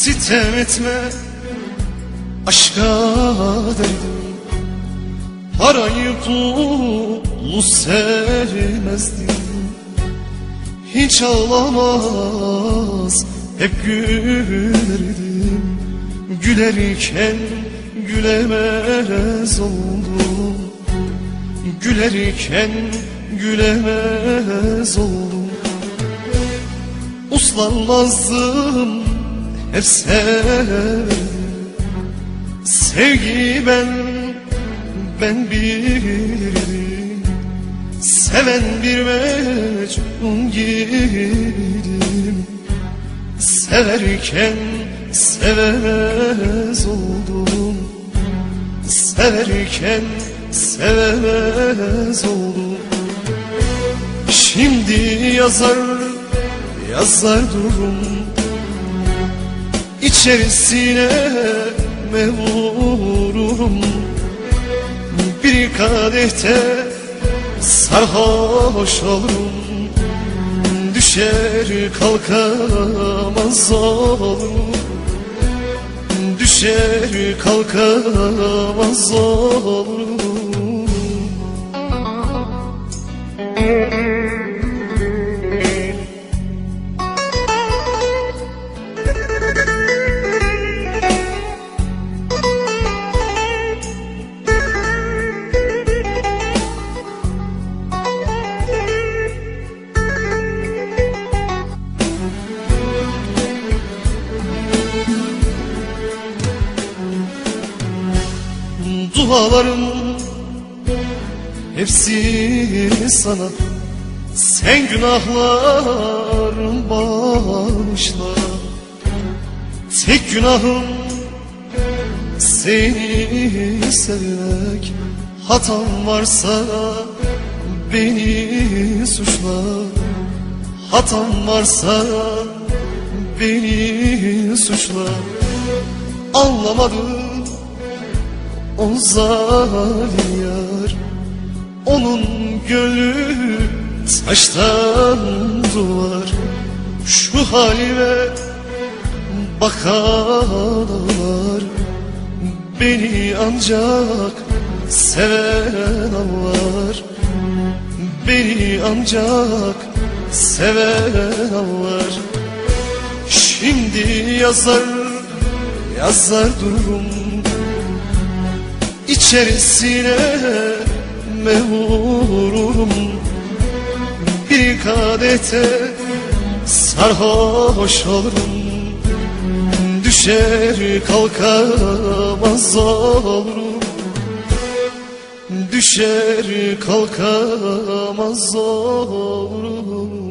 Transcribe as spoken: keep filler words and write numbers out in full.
Sitem etme aşka derdim, parayı pulu sevmezdim. Hiç ağlamaz hep gülerdim, gülerken gülemez oldum, gülerken gülemez oldum. Uslanmazdım, hep severdim. Sevgi ben, ben bilirdim. Seven bir mecnun gibiydim. Severken sevemez oldum, severken sevemez oldum. Şimdi yazar, yazar durum İçerisine mevururum. Bir kadehte sarhoş olurum, düşer kalkamaz olurum, düşer kalkamaz olurum. Dualarım hepsi sana, sen günahlarım bağışla. Tek günahım seni sevmek, hatam varsa beni suçla. Hatam varsa beni suçla. Anlamadım o zalim yar, onun gönlü taştan duvar. Şu halime bakanlar, beni ancak seven anlar, beni ancak seven anlar. Şimdi yazar, yazar durum İçerisine mevururum. Bir kadehte sarhoş olurum, düşer kalkamaz olurum, düşer kalkamaz olurum.